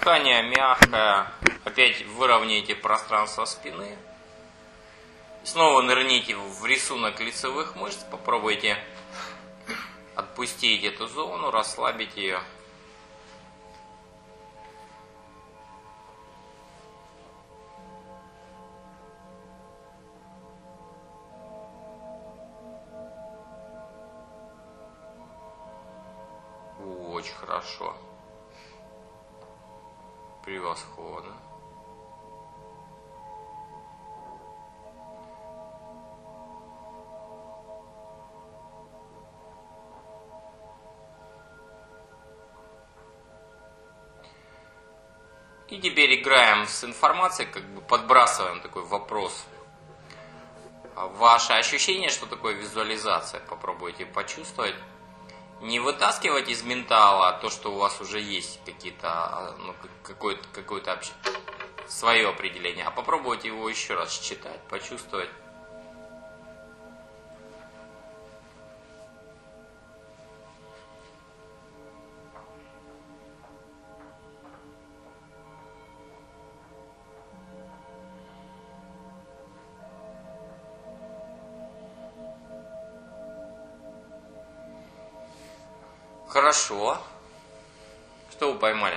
Дыхание мягкое. Опять выровняйте пространство спины. Снова нырните в рисунок лицевых мышц. Попробуйте отпустить эту зону, расслабить ее. Очень хорошо. Превосходно. И теперь играем с информацией, как бы подбрасываем такой вопрос. Ваше ощущение, что такое визуализация, попробуйте почувствовать. Не вытаскивать из ментала то, что у вас уже есть какие-то, какое-то свое определение, а попробуйте его еще раз считать, почувствовать. Хорошо. Что вы поймали?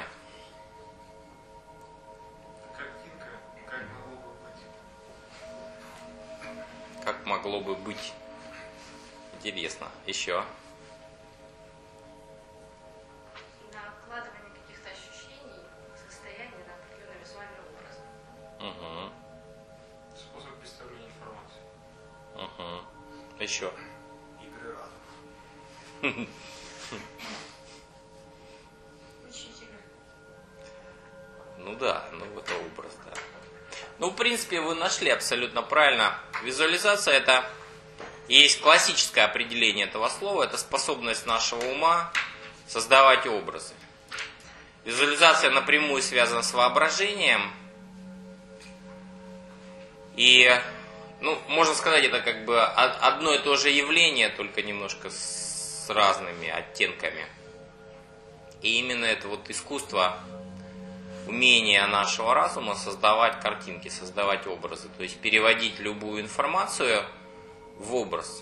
Картинка, как могло бы быть. Как могло бы быть? Интересно. Еще? Накладывание каких-то ощущений, состояний на определенный визуальный образ. Угу. Способ представления информации. Угу. Еще? Игры разума. Учителя. Ну да, ну это образ, да. Ну, в принципе, вы нашли абсолютно правильно. Визуализация – это есть классическое определение этого слова. Это способность нашего ума создавать образы. Визуализация напрямую связана с воображением. И, ну, можно сказать, это как бы одно и то же явление, только немножко с разными оттенками. И именно это вот искусство, умение нашего разума создавать картинки, создавать образы. То есть переводить любую информацию в образ.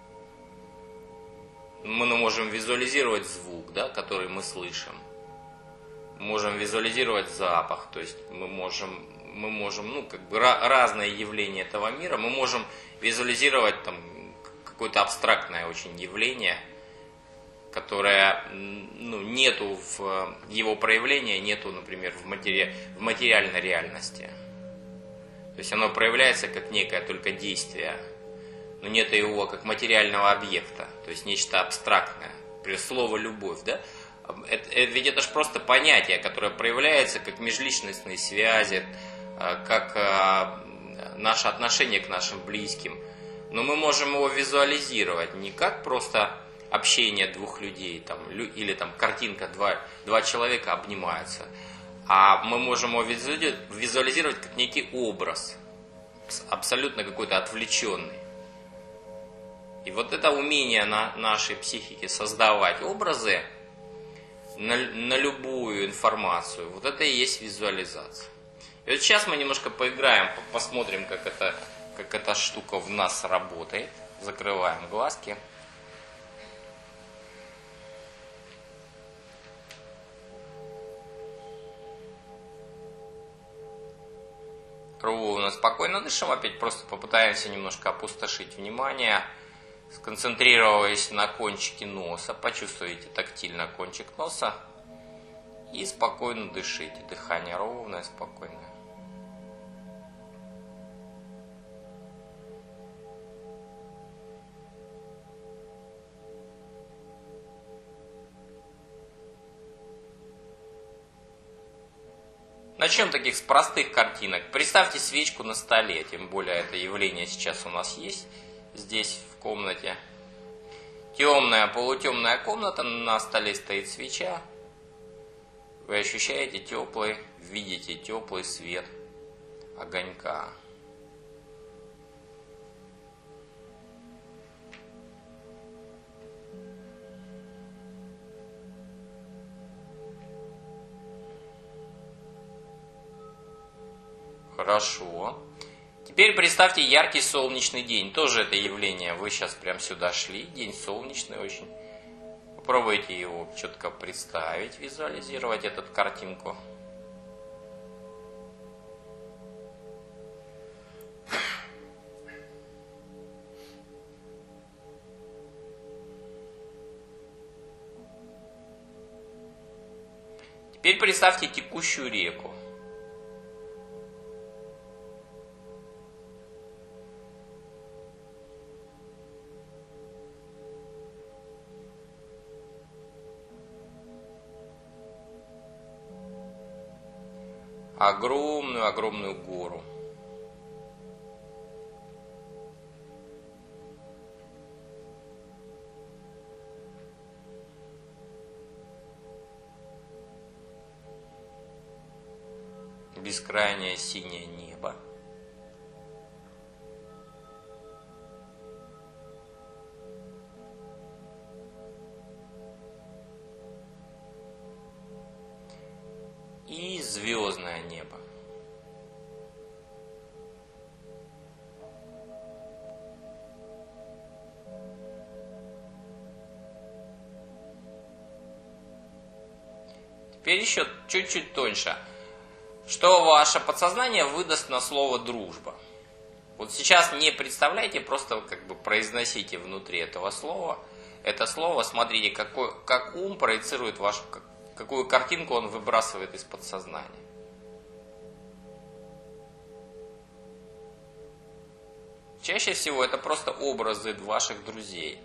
Мы можем визуализировать звук, да, который мы слышим. Можем визуализировать запах. То есть мы можем ну, как бы разные явления этого мира. Мы можем визуализировать там какое-то абстрактное очень явление, которое, ну, нету в его проявлении, нету, например, в материальной реальности. То есть оно проявляется как некое только действие, но нет его как материального объекта, то есть нечто абстрактное. Например, слово «любовь», да? Ведь это же просто понятие, которое проявляется как межличностные связи, как наше отношение к нашим близким. Но мы можем его визуализировать не как просто общение двух людей, там, или там картинка, два человека обнимаются, а мы можем его визуализировать как некий образ, абсолютно какой-то отвлеченный. И вот это умение нашей психики создавать образы на любую информацию, вот это и есть визуализация. И вот сейчас мы немножко поиграем, посмотрим, как эта штука в нас работает. Закрываем глазки. Ровно, спокойно дышим, опять просто попытаемся немножко опустошить внимание, сконцентрируясь на кончике носа, почувствуйте тактильно кончик носа и спокойно дышите, дыхание ровное, спокойное. Начнем таких с простых картинок. Представьте свечку на столе, тем более это явление сейчас у нас есть здесь в комнате. Темная, полутемная комната, на столе стоит свеча. Вы ощущаете теплый, видите теплый свет огонька. Хорошо. Теперь представьте яркий солнечный день. Тоже это явление. Вы сейчас прям сюда шли. День солнечный очень. Попробуйте его четко представить, визуализировать эту картинку. Теперь представьте текущую реку. Огромную гору. Бескрайнее синее небо. И звездное небо. Теперь еще чуть-чуть тоньше. Что ваше подсознание выдаст на слово «дружба». Вот сейчас не представляйте, просто как бы произносите внутри этого слова. Это слово, смотрите, как ум проецирует вашу, какую картинку он выбрасывает из подсознания. Чаще всего это просто образы ваших друзей.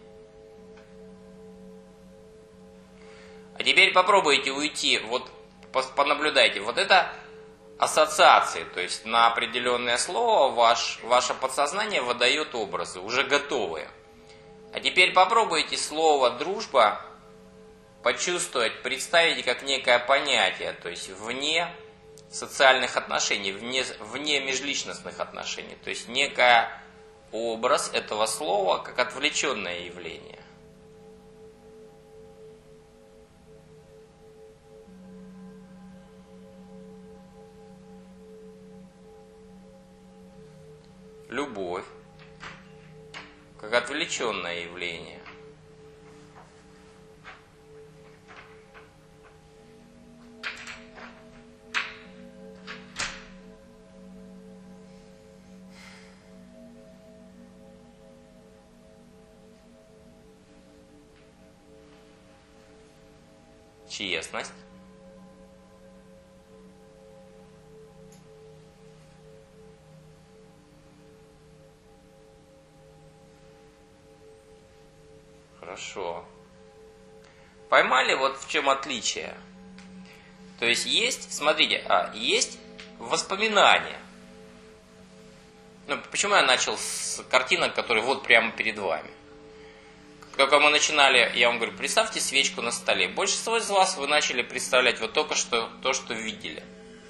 А теперь попробуйте уйти, вот понаблюдайте, вот это ассоциации, то есть на определенное слово ваше подсознание выдает образы, уже готовые. А теперь попробуйте слово «дружба» почувствовать, представить как некое понятие, то есть вне социальных отношений, вне межличностных отношений, то есть некий образ этого слова как отвлеченное явление. Любовь как отвлеченное явление. Честность. Хорошо. Поймали, вот в чем отличие? То есть есть, смотрите, есть воспоминания. Ну, почему я начал с картинок, которые вот прямо перед вами? Как только мы начинали, я вам говорю, представьте свечку на столе. Большинство из вас вы начали представлять вот только что то, что видели.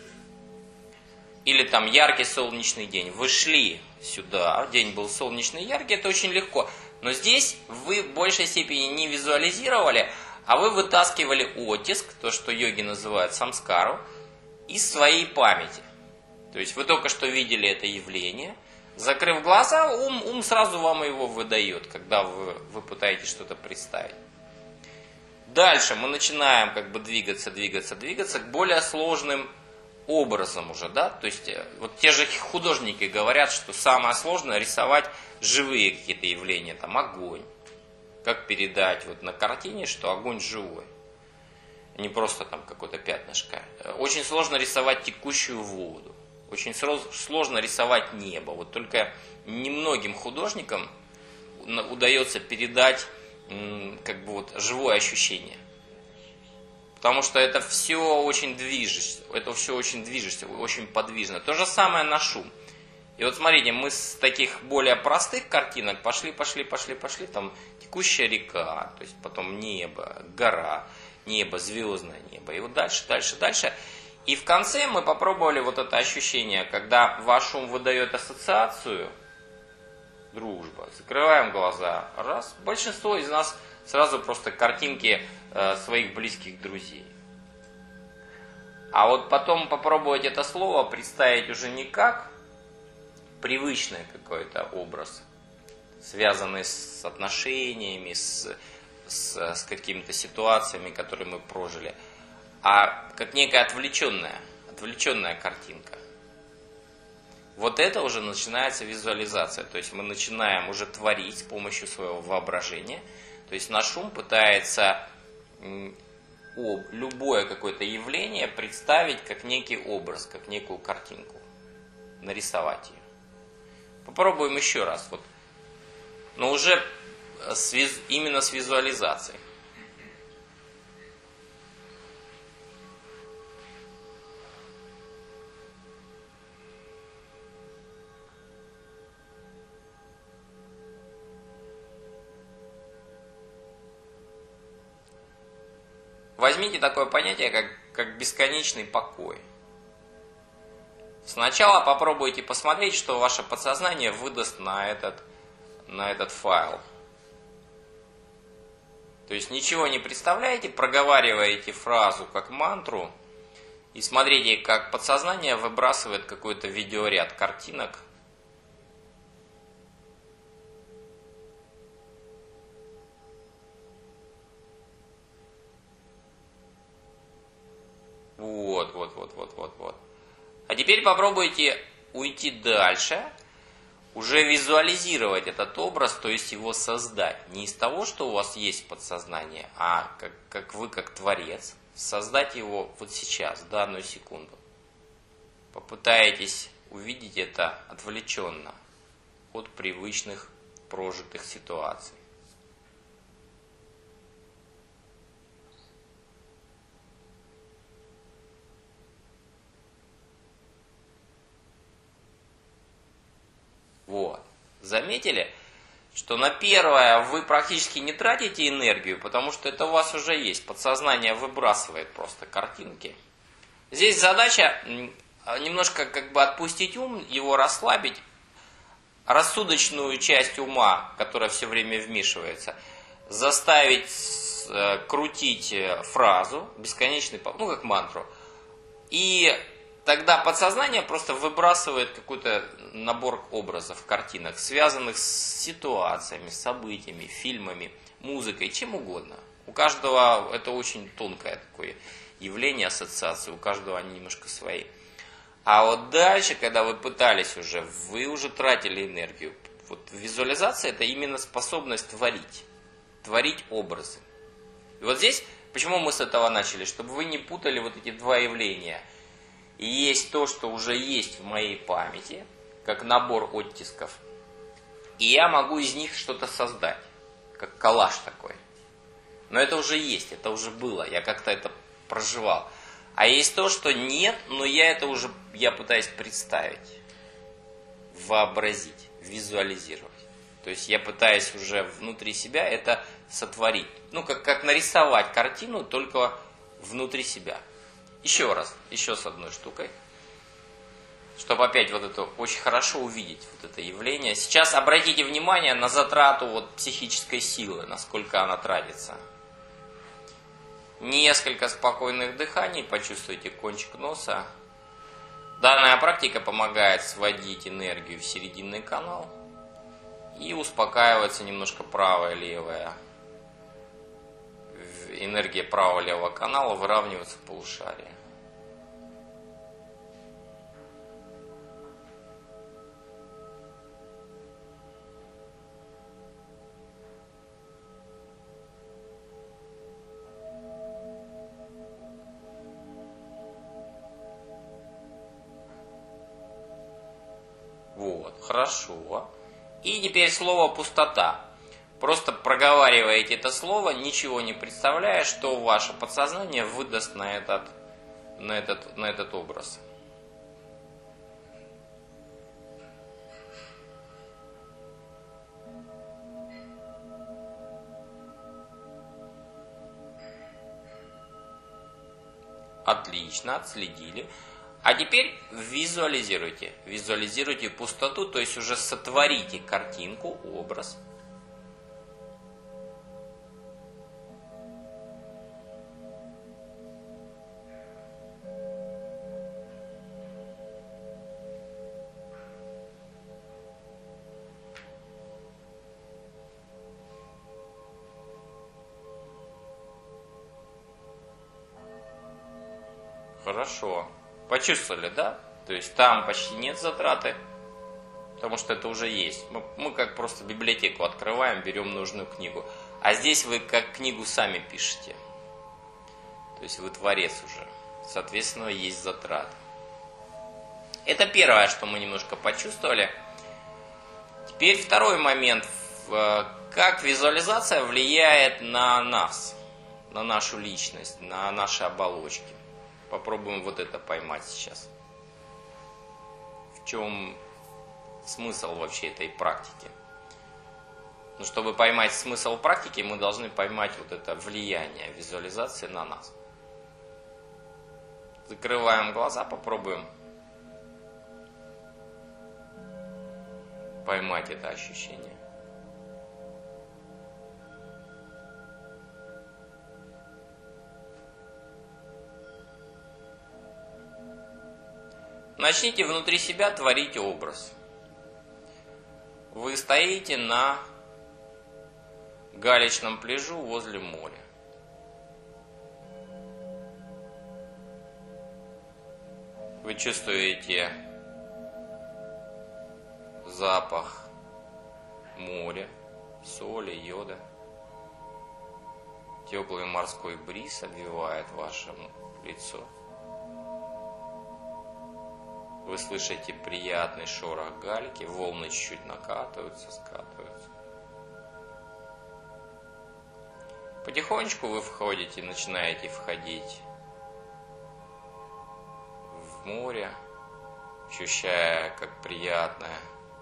Или там яркий солнечный день. Вы шли сюда, день был солнечный, яркий, это очень легко. Но здесь вы в большей степени не визуализировали, а вы вытаскивали оттиск, то, что йоги называют самскару, из своей памяти. То есть вы только что видели это явление, закрыв глаза, ум сразу вам его выдает, когда вы пытаетесь что-то представить. Дальше мы начинаем как бы двигаться к более сложным образом уже, да, то есть вот те же художники говорят, что самое сложное рисовать живые какие-то явления, там огонь, как передать вот на картине, что огонь живой, не просто там какое-то пятнышко. Очень сложно рисовать текущую воду, очень сложно рисовать небо, вот только немногим художникам удается передать как бы вот живое ощущение. Потому что это все очень движется, очень подвижно. То же самое на шум. И вот смотрите, мы с таких более простых картинок пошли, там текущая река, то есть потом небо, гора, небо, звездное небо. И вот дальше. И в конце мы попробовали вот это ощущение, когда ваш ум выдает ассоциацию, дружба, закрываем глаза, раз, большинство из нас сразу просто картинки своих близких друзей. А вот потом попробовать это слово представить уже не как привычный какой-то образ, связанный с отношениями, с какими-то ситуациями, которые мы прожили, а как некая отвлеченная картинка. Вот это уже начинается визуализация, то есть мы начинаем уже творить с помощью своего воображения, то есть наш ум пытается любое какое-то явление представить как некий образ, как некую картинку, нарисовать ее. Попробуем еще раз, вот, но уже именно с визуализацией. Возьмите такое понятие, как бесконечный покой. Сначала попробуйте посмотреть, что ваше подсознание выдаст на этот файл. То есть ничего не представляете, проговариваете фразу как мантру и смотрите, как подсознание выбрасывает какой-то видеоряд картинок. Вот. А теперь попробуйте уйти дальше, уже визуализировать этот образ, то есть его создать. Не из того, что у вас есть в подсознании, а как вы, как творец, создать его вот сейчас, в данную секунду. Попытаетесь увидеть это отвлеченно от привычных прожитых ситуаций. Вот. Заметили, что на первое вы практически не тратите энергию, потому что это у вас уже есть. Подсознание выбрасывает просто картинки. Здесь задача немножко как бы отпустить ум, его расслабить. Рассудочную часть ума, которая все время вмешивается, заставить крутить фразу, бесконечный, ну как мантру. И тогда подсознание просто выбрасывает какой-то набор образов, картинок, связанных с ситуациями, событиями, фильмами, музыкой, чем угодно. У каждого это очень тонкое такое явление, ассоциации, у каждого они немножко свои. А вот дальше, когда вы пытались уже, вы уже тратили энергию. Вот визуализация – это именно способность творить образы. И вот здесь, почему мы с этого начали? Чтобы вы не путали вот эти два явления. И есть то, что уже есть в моей памяти, как набор оттисков. И я могу из них что-то создать, как коллаж такой. Но это уже есть, это уже было, я как-то это проживал. А есть то, что нет, но я пытаюсь представить, вообразить, визуализировать. То есть я пытаюсь уже внутри себя это сотворить. Ну, как нарисовать картину, только внутри себя. Еще раз, еще с одной штукой. Чтобы опять вот это очень хорошо увидеть, вот это явление. Сейчас обратите внимание на затрату вот психической силы, насколько она тратится. Несколько спокойных дыханий, почувствуйте кончик носа. Данная практика помогает сводить энергию в серединный канал и успокаивается немножко правая и левая. Энергия правого и левого канала выравнивается в полушарии. Вот, хорошо. И теперь слово «пустота». Просто проговариваете это слово, ничего не представляя, что ваше подсознание выдаст на этот образ. Отлично, отследили. А теперь визуализируйте. Визуализируйте пустоту, то есть уже сотворите картинку, образ. Хорошо. Почувствовали, да? То есть там почти нет затраты, потому что это уже есть. Мы как просто библиотеку открываем, берем нужную книгу. А здесь вы как книгу сами пишете. То есть вы творец уже. Соответственно, есть затраты. Это первое, что мы немножко почувствовали. Теперь второй момент. Как визуализация влияет на нас, на нашу личность, на наши оболочки. Попробуем вот это поймать сейчас. В чем смысл вообще этой практики? Но чтобы поймать смысл практики, мы должны поймать вот это влияние визуализации на нас. Закрываем глаза, попробуем поймать это ощущение. Начните внутри себя творить образ. Вы стоите на галечном пляжу возле моря. Вы чувствуете запах моря, соли, йода. Теплый морской бриз обвивает ваше лицо. Вы слышите приятный шорох гальки, волны чуть-чуть накатываются, скатываются. Потихонечку вы начинаете входить в море, ощущая, как приятная,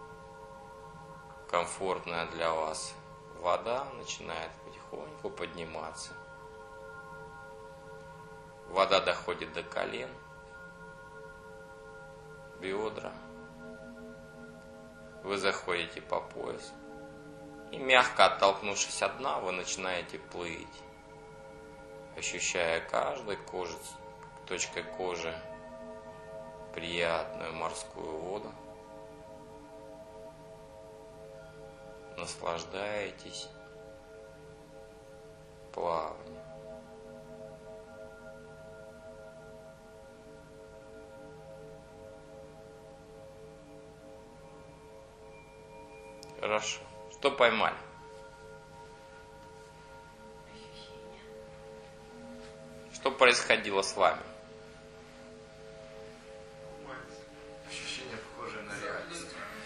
комфортная для вас вода начинает потихоньку подниматься. Вода доходит до колен, бедра. Вы заходите по пояс. И мягко оттолкнувшись от дна, вы начинаете плыть, ощущая каждой точкой кожи приятную морскую воду. Наслаждаетесь плаванием. Хорошо. Что поймали? Что происходило с вами? Ощущение похожее на реальность.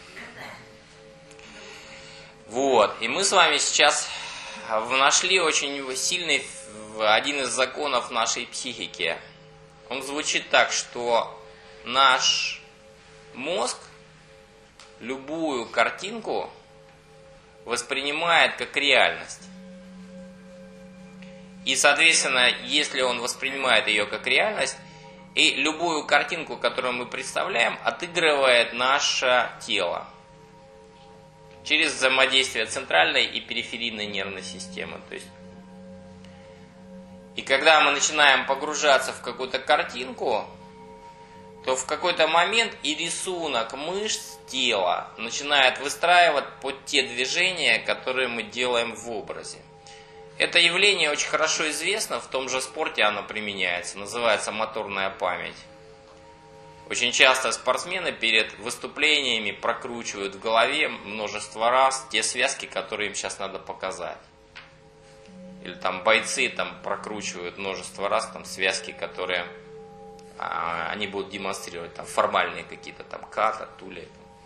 Вот. И мы с вами сейчас нашли очень сильный один из законов нашей психики. Он звучит так, что наш мозг любую картинку воспринимает как реальность. И, соответственно, если он воспринимает ее как реальность, и любую картинку, которую мы представляем, отыгрывает наше тело через взаимодействие центральной и периферийной нервной системы. То есть, и когда мы начинаем погружаться в какую-то картинку, то в какой-то момент и рисунок мышц тела начинает выстраивать под те движения, которые мы делаем в образе. Это явление очень хорошо известно, в том же спорте оно применяется, называется моторная память. Очень часто спортсмены перед выступлениями прокручивают в голове множество раз те связки, которые им сейчас надо показать. Или там бойцы прокручивают множество раз связки, которые они будут демонстрировать, формальные какие-то ката, тули.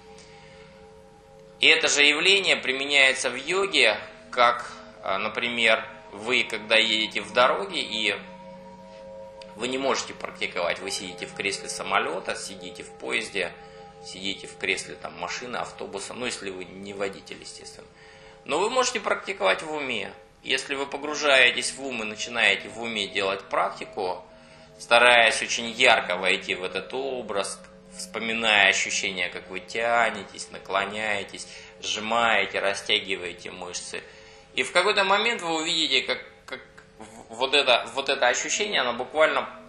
И это же явление применяется в йоге, как, например, вы, когда едете в дороге, и вы не можете практиковать, вы сидите в кресле самолета, сидите в поезде, сидите в кресле машины, автобуса, если вы не водитель, естественно. Но вы можете практиковать в уме. Если вы погружаетесь в ум и начинаете в уме делать практику, стараясь очень ярко войти в этот образ, вспоминая ощущения, как вы тянетесь, наклоняетесь, сжимаете, растягиваете мышцы. И в какой-то момент вы увидите, как вот это ощущение, оно буквально